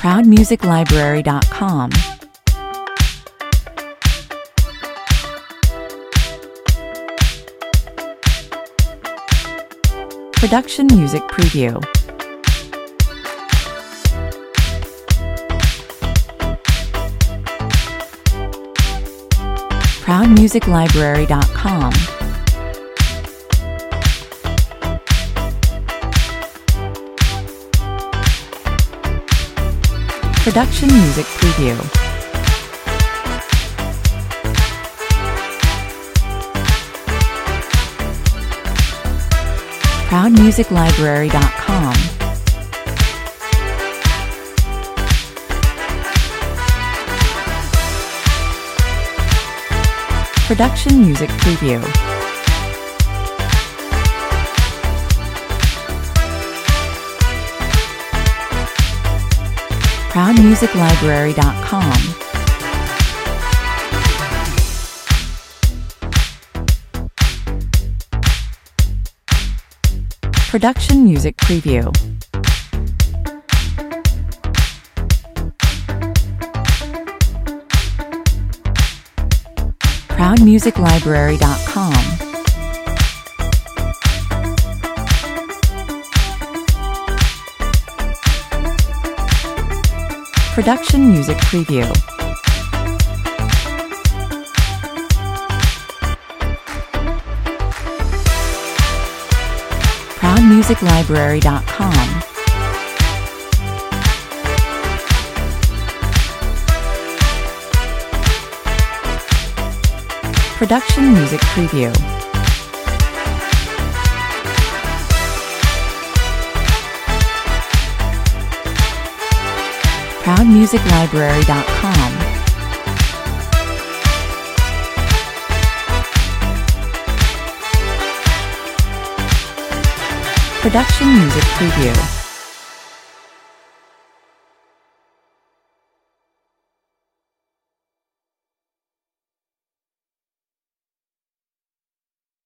ProudMusicLibrary.com. Production Music Preview. ProudMusicLibrary.com. Production Music Preview. ProudMusicLibrary.com. Production Music Preview. ProudMusicLibrary.com. Production Music Preview. ProudMusicLibrary.com. Production Music Preview. ProudMusicLibrary.com. Production Music Preview. ProudMusicLibrary.com. Production Music Preview.